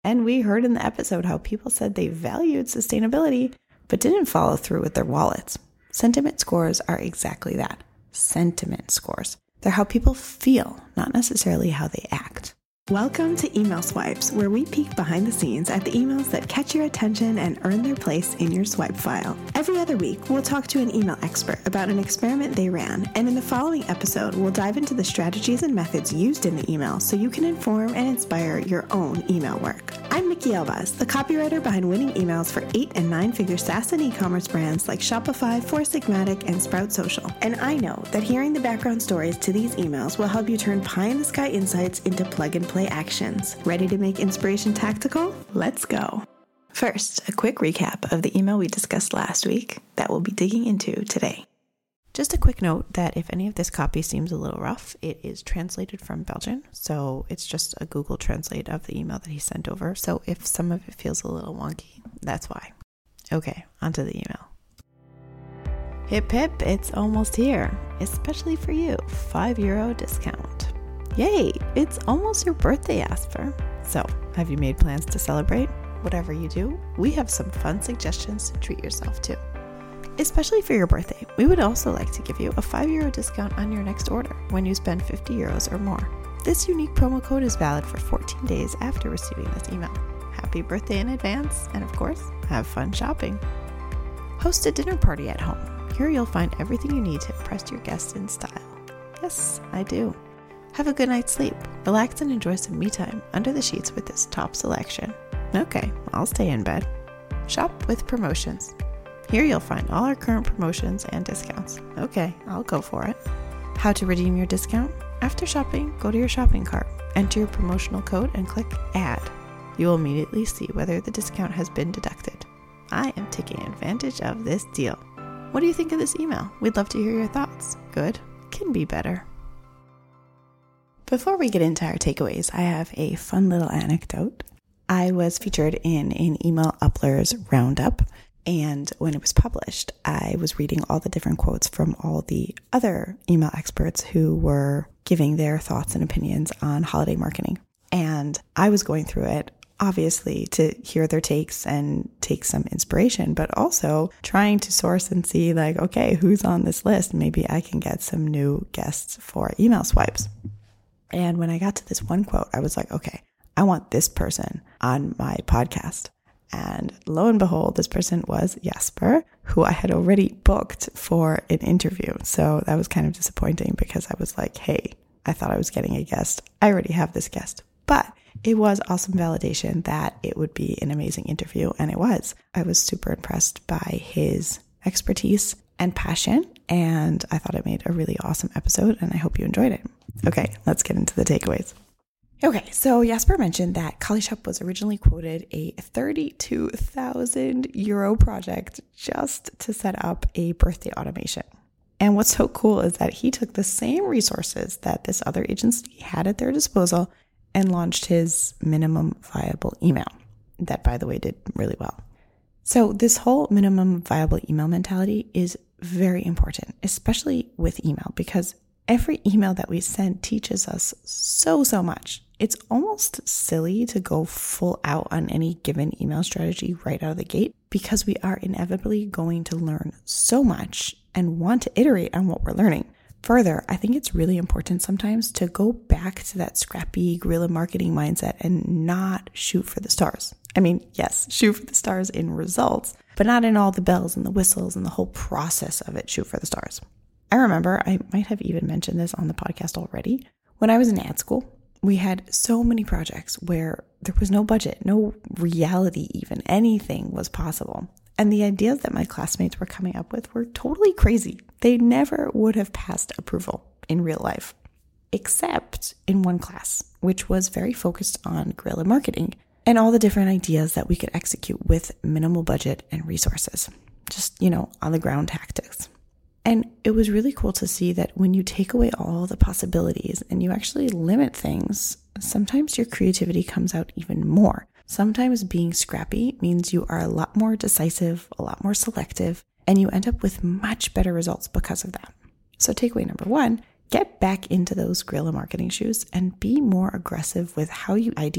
And we heard in the episode how people said they valued sustainability, but didn't follow through with their wallets. Sentiment scores are exactly that. Sentiment scores. They're how people feel, not necessarily how they act. Welcome to Email Swipes, where we peek behind the scenes at the emails that catch your attention and earn their place in your swipe file. Every other week, we'll talk to an email expert about an experiment they ran, and in the following episode, we'll dive into the strategies and methods used in the email so you can inform and inspire your own email work. I'm Mickey Elbaz, the copywriter behind winning emails for 8- and 9-figure SaaS and e-commerce brands like Shopify, Four Sigmatic, and Sprout Social. And I know that hearing the background stories to these emails will help you turn pie-in-the-sky insights into plug-and-play actions. Ready to make inspiration tactical? Let's go. First, a quick recap of the email we discussed last week that we'll be digging into today. Just a quick note that if any of this copy seems a little rough, it is translated from Belgian, so it's just a Google Translate of the email that he sent over. So if some of it feels a little wonky, that's why. Okay, onto the email. Hip hip, it's almost here, especially for you, €5 discount. Yay, it's almost your birthday, Jasper. So, have you made plans to celebrate? Whatever you do, we have some fun suggestions to treat yourself to. Especially for your birthday, we would also like to give you a €5 discount on your next order when you spend €50 or more. This unique promo code is valid for 14 days after receiving this email. Happy birthday in advance, and of course, have fun shopping. Host a dinner party at home. Here you'll find everything you need to impress your guests in style. Yes, I do. Have a good night's sleep. Relax and enjoy some me time under the sheets with this top selection. Okay, I'll stay in bed. Shop with promotions. Here you'll find all our current promotions and discounts. Okay, I'll go for it. How to redeem your discount? After shopping, go to your shopping cart, enter your promotional code, and click Add. You will immediately see whether the discount has been deducted. I am taking advantage of this deal. What do you think of this email? We'd love to hear your thoughts. Good? Can be better. Before we get into our takeaways, I have a fun little anecdote. I was featured in an Email Upplers roundup, and when it was published, I was reading all the different quotes from all the other email experts who were giving their thoughts and opinions on holiday marketing. And I was going through it, obviously, to hear their takes and take some inspiration, but also trying to source and see, like, okay, who's on this list? Maybe I can get some new guests for email swipes. And when I got to this one quote, I was like, okay, I want this person on my podcast. And lo and behold, this person was Jasper, who I had already booked for an interview. So that was kind of disappointing because I was like, hey, I thought I was getting a guest. I already have this guest. But it was awesome validation that it would be an amazing interview. And it was. I was super impressed by his expertise and passion. And I thought it made a really awesome episode. And I hope you enjoyed it. Okay, let's get into the takeaways. Okay, so Jasper mentioned that ColleShop was originally quoted a €32,000 project just to set up a birthday automation. And what's so cool is that he took the same resources that this other agency had at their disposal and launched his minimum viable email. That, by the way, did really well. So this whole minimum viable email mentality is very important, especially with email, because every email that we send teaches us so much. It's almost silly to go full out on any given email strategy right out of the gate because we are inevitably going to learn so much and want to iterate on what we're learning. Further, I think it's really important sometimes to go back to that scrappy guerrilla marketing mindset and not shoot for the stars. I mean, yes, shoot for the stars in results, but not in all the bells and the whistles and the whole process of it, shoot for the stars. I remember, I might have even mentioned this on the podcast already, when I was in ad school, we had so many projects where there was no budget, no reality even, anything was possible. And the ideas that my classmates were coming up with were totally crazy. They never would have passed approval in real life, except in one class, which was very focused on guerrilla marketing and all the different ideas that we could execute with minimal budget and resources. Just, on the ground tactics. And it was really cool to see that when you take away all the possibilities and you actually limit things, sometimes your creativity comes out even more. Sometimes being scrappy means you are a lot more decisive, a lot more selective, and you end up with much better results because of that. So takeaway number 1, get back into those guerrilla marketing shoes and be more aggressive with how you ideate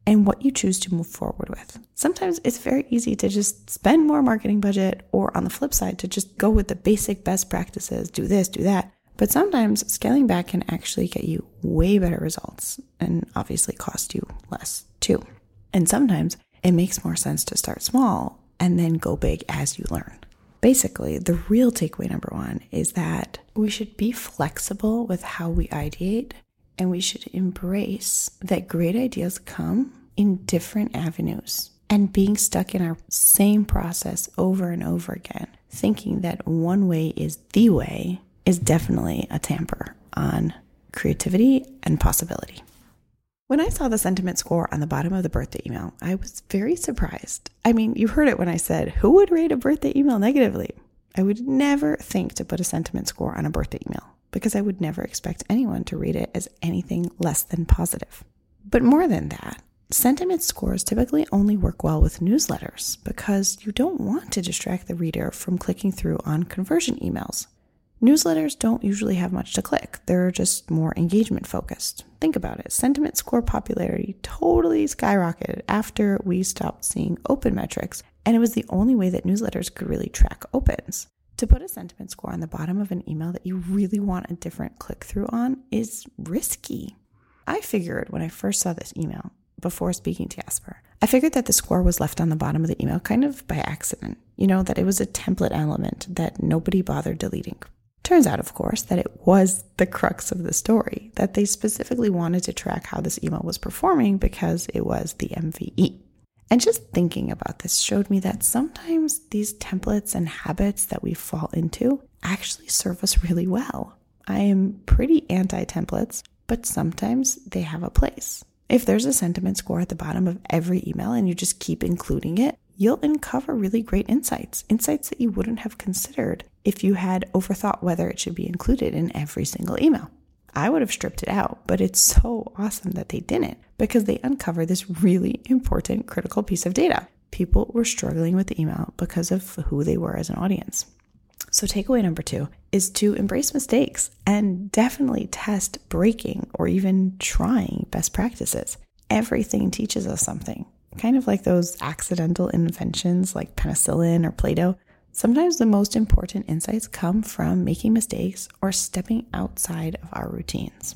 and what you choose to move forward with. Sometimes it's very easy to just spend more marketing budget, or on the flip side, to just go with the basic best practices, do this, do that. But sometimes scaling back can actually get you way better results and obviously cost you less too. And sometimes it makes more sense to start small and then go big as you learn. Basically, the real takeaway number one is that we should be flexible with how we ideate, and we should embrace that great ideas come in different avenues. And being stuck in our same process over and over again, thinking that one way is the way, is definitely a tamper on creativity and possibility. When I saw the sentiment score on the bottom of the birthday email, I was very surprised. I mean, you heard it when I said, who would rate a birthday email negatively? I would never think to put a sentiment score on a birthday email, because I would never expect anyone to rate it as anything less than positive. But more than that, sentiment scores typically only work well with newsletters, because you don't want to distract the reader from clicking through on conversion emails. Newsletters don't usually have much to click. They're just more engagement focused. Think about it. Sentiment score popularity totally skyrocketed after we stopped seeing open metrics, and it was the only way that newsletters could really track opens. To put a sentiment score on the bottom of an email that you really want a different click-through on is risky. I figured when I first saw this email, before speaking to Jasper, I figured that the score was left on the bottom of the email kind of by accident. That it was a template element that nobody bothered deleting. Turns out, of course, that it was the crux of the story, that they specifically wanted to track how this email was performing because it was the MVE. And just thinking about this showed me that sometimes these templates and habits that we fall into actually serve us really well. I am pretty anti-templates, but sometimes they have a place. If there's a sentiment score at the bottom of every email and you just keep including it, you'll uncover really great insights that you wouldn't have considered if you had overthought whether it should be included in every single email. I would have stripped it out, but it's so awesome that they didn't, because they uncovered this really important, critical piece of data. People were struggling with the email because of who they were as an audience. So takeaway number 2 is to embrace mistakes and definitely test breaking or even trying best practices. Everything teaches us something. Kind of like those accidental inventions like penicillin or Play-Doh. Sometimes the most important insights come from making mistakes or stepping outside of our routines.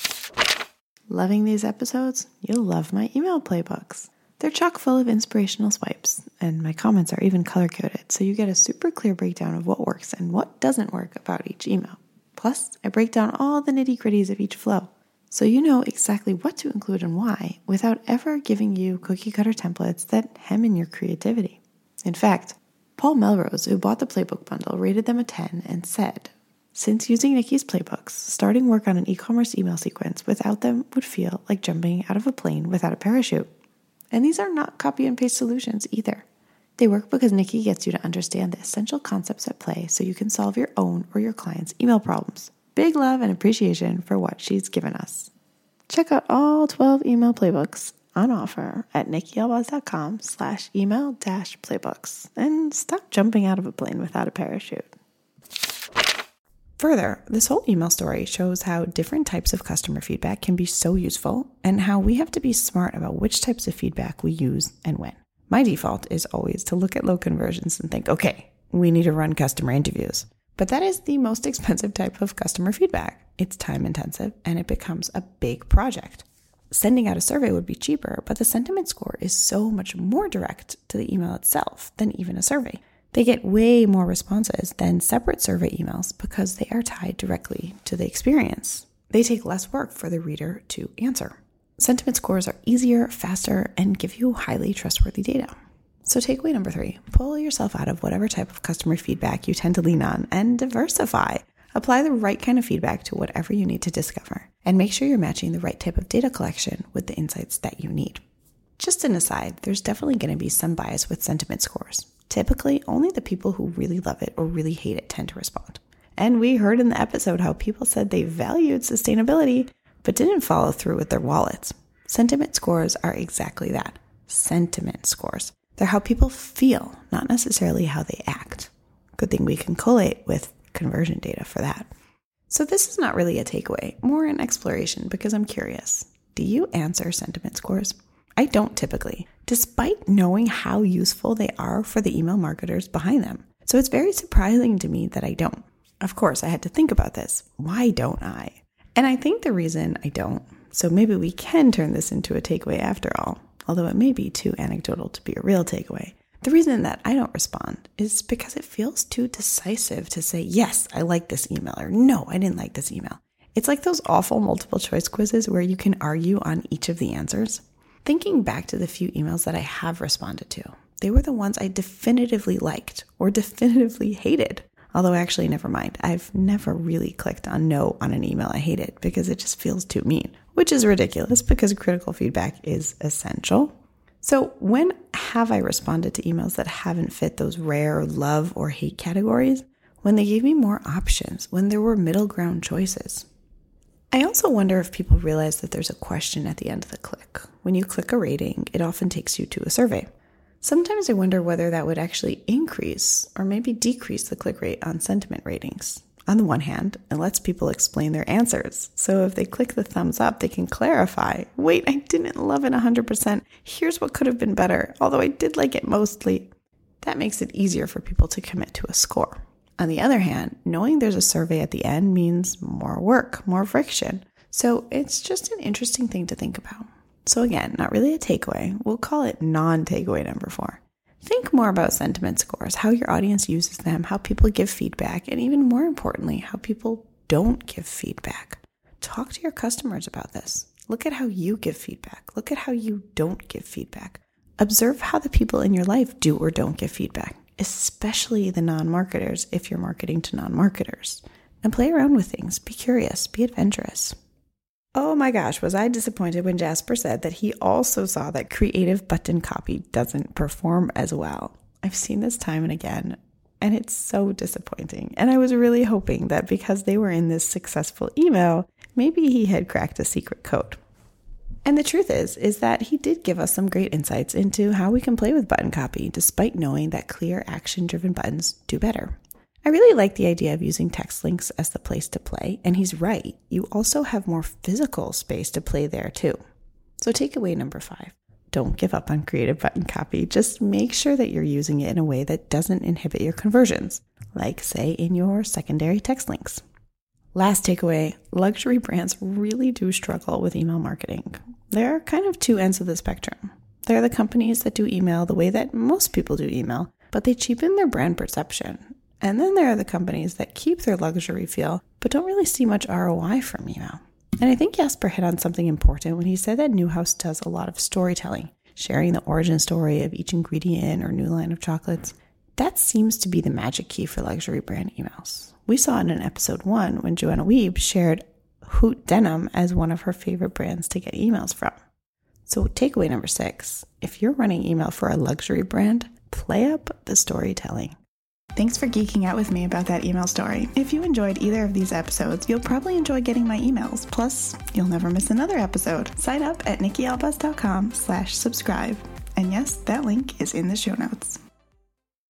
Loving these episodes? You'll love my email playbooks. They're chock full of inspirational swipes, and my comments are even color-coded, so you get a super clear breakdown of what works and what doesn't work about each email. Plus, I break down all the nitty-gritties of each flow, so you know exactly what to include and why, without ever giving you cookie-cutter templates that hem in your creativity. In fact, Paul Melrose, who bought the playbook bundle, rated them a 10 and said, "Since using Nikki's playbooks, starting work on an e-commerce email sequence without them would feel like jumping out of a plane without a parachute." And these are not copy and paste solutions either. They work because Nikki gets you to understand the essential concepts at play so you can solve your own or your client's email problems. Big love and appreciation for what she's given us. Check out all 12 email playbooks on offer at nikkielbaz.com/email-playbooks and stop jumping out of a plane without a parachute. Further, this whole email story shows how different types of customer feedback can be so useful and how we have to be smart about which types of feedback we use and when. My default is always to look at low conversions and think, okay, we need to run customer interviews. But that is the most expensive type of customer feedback. It's time intensive and it becomes a big project. Sending out a survey would be cheaper, but the sentiment score is so much more direct to the email itself than even a survey. They get way more responses than separate survey emails because they are tied directly to the experience. They take less work for the reader to answer. Sentiment scores are easier, faster, and give you highly trustworthy data. So takeaway number 3, pull yourself out of whatever type of customer feedback you tend to lean on and diversify. Apply the right kind of feedback to whatever you need to discover, and make sure you're matching the right type of data collection with the insights that you need. Just an aside, there's definitely going to be some bias with sentiment scores. Typically, only the people who really love it or really hate it tend to respond. And we heard in the episode how people said they valued sustainability, but didn't follow through with their wallets. Sentiment scores are exactly that. Sentiment scores. They're how people feel, not necessarily how they act. Good thing we can collate with conversion data for that. So this is not really a takeaway, more an exploration because I'm curious. Do you answer sentiment scores? I don't typically, despite knowing how useful they are for the email marketers behind them. So it's very surprising to me that I don't. Of course, I had to think about this. Why don't I? And I think the reason I don't, so maybe we can turn this into a takeaway after all, although it may be too anecdotal to be a real takeaway. The reason that I don't respond is because it feels too decisive to say, yes, I like this email, or no, I didn't like this email. It's like those awful multiple choice quizzes where you can argue on each of the answers. Thinking back to the few emails that I have responded to, they were the ones I definitively liked or definitively hated. Although actually, never mind. I've never really clicked on no on an email I hated because it just feels too mean, which is ridiculous because critical feedback is essential. So when have I responded to emails that haven't fit those rare love or hate categories? When they gave me more options, when there were middle ground choices. I also wonder if people realize that there's a question at the end of the click. When you click a rating, it often takes you to a survey. Sometimes I wonder whether that would actually increase or maybe decrease the click rate on sentiment ratings. On the one hand, it lets people explain their answers. So if they click the thumbs up, they can clarify, wait, I didn't love it 100%. Here's what could have been better, although I did like it mostly. That makes it easier for people to commit to a score. On the other hand, knowing there's a survey at the end means more work, more friction. So it's just an interesting thing to think about. So again, not really a takeaway. We'll call it non-takeaway number 4. Think more about sentiment scores, how your audience uses them, how people give feedback, and even more importantly, how people don't give feedback. Talk to your customers about this. Look at how you give feedback. Look at how you don't give feedback. Observe how the people in your life do or don't give feedback, especially the non-marketers if you're marketing to non-marketers. And play around with things. Be curious. Be adventurous. Oh my gosh, was I disappointed when Jasper said that he also saw that creative button copy doesn't perform as well. I've seen this time and again, and it's so disappointing. And I was really hoping that because they were in this successful email, maybe he had cracked a secret code. And the truth is that he did give us some great insights into how we can play with button copy, despite knowing that clear action-driven buttons do better. I really like the idea of using text links as the place to play, and he's right. You also have more physical space to play there too. So takeaway number 5, don't give up on creative button copy. Just make sure that you're using it in a way that doesn't inhibit your conversions, like say in your secondary text links. Last takeaway, luxury brands really do struggle with email marketing. There are kind of two ends of the spectrum. There are the companies that do email the way that most people do email, but they cheapen their brand perception. And then there are the companies that keep their luxury feel, but don't really see much ROI from email. And I think Jasper hit on something important when he said that Newhouse does a lot of storytelling, sharing the origin story of each ingredient or new line of chocolates. That seems to be the magic key for luxury brand emails. We saw it in episode 1 when Joanna Wiebe shared Hoot Denim as one of her favorite brands to get emails from. So takeaway number 6, if you're running email for a luxury brand, play up the storytelling. Thanks for geeking out with me about that email story. If you enjoyed either of these episodes, you'll probably enjoy getting my emails. Plus, you'll never miss another episode. Sign up at nikkialbus.com/subscribe. And yes, that link is in the show notes.